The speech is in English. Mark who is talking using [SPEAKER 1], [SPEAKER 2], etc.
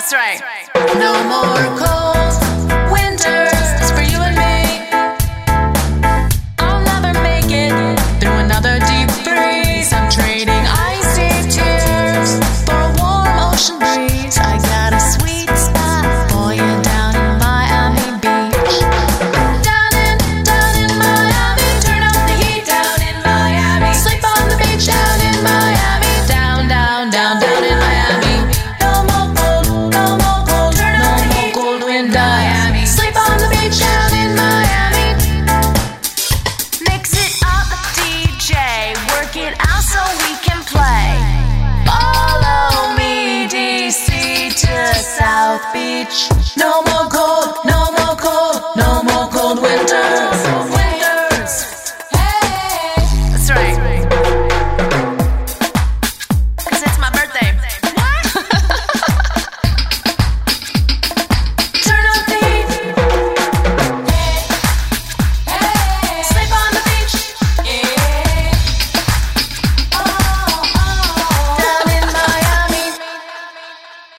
[SPEAKER 1] That's right.
[SPEAKER 2] No more cold winters for you and me. I'll never make it through another deep freeze. I'm trading icy tears for a warm ocean breeze. I got a sweet spot for you down in Miami Beach. Down in Miami. Turn up the heat down in Miami. Sleep on the beach down in Miami. Down in Miami. No more cold. Turn up the heat. Cold wind Miami. Sleep on the beach down in Miami.
[SPEAKER 1] Mix it up, DJ. Work it out so we can play.
[SPEAKER 2] Follow me, DC to South Beach. No more cold.